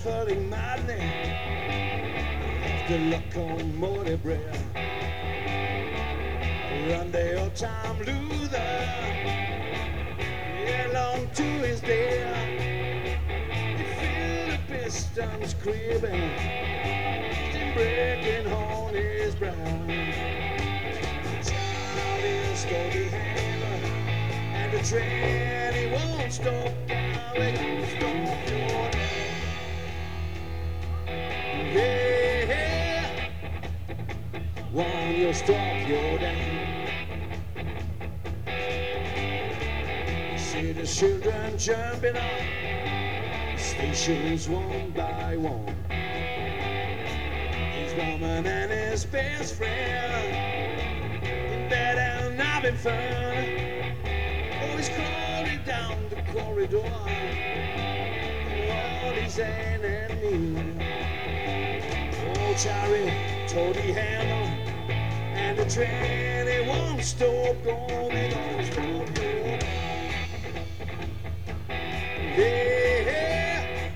shuffling madly, left the locomotive breath. Run the old time Luther, yeah, long to his day. He feel the pistons creeping, steam breaking on his brow. Charlie stole the hammer, and the train he won't stop now. He won't stop your day. Yeah, won't you stop your day? See the children jumping on stations one by one. His woman and his best friend in bed and having fun. Oh, he's crawling down the corridor. All his enemies. Oh, Charlie tore the hammer, and the train it won't stop going. It won't stop going. Yeah.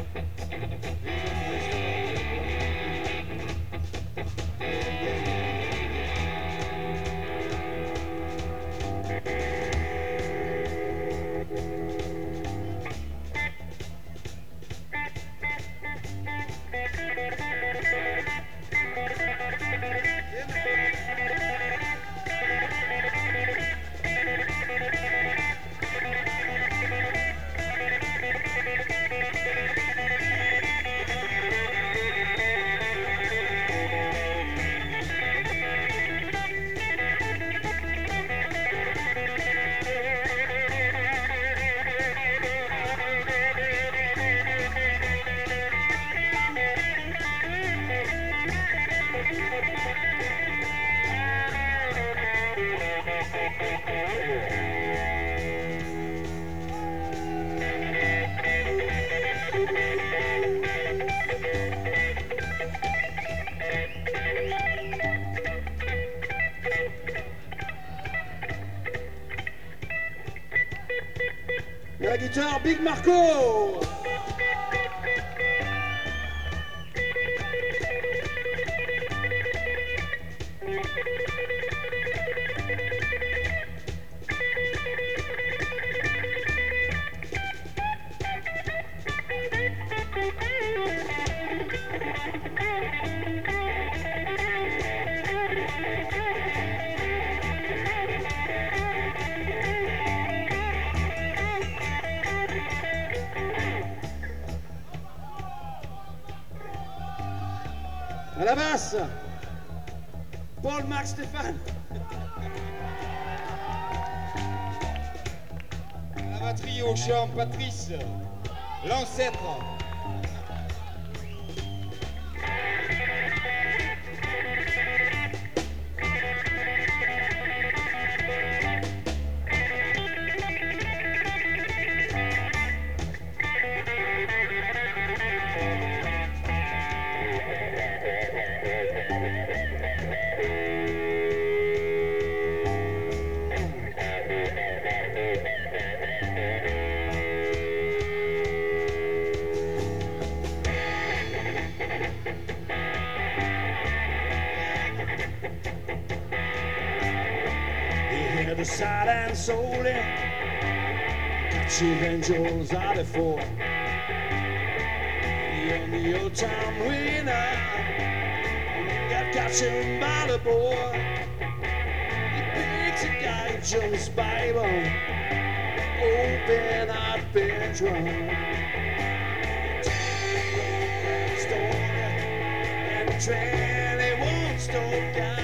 La guitare, Big Marco. À la basse, Paul Max Stéphane. À la batterie au chant, Patrice, l'ancêtre. The silent soul, catching angels are the four. The only old time winner got catching by the board. He picks a guy Joe's Bible, open up bedroom. Story and the train it won't stop down.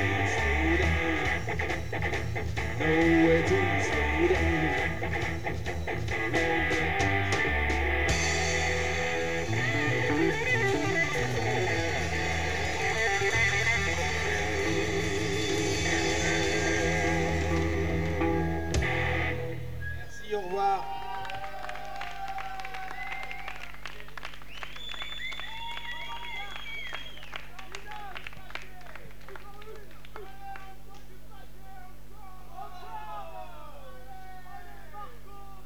Nowhere to slow down.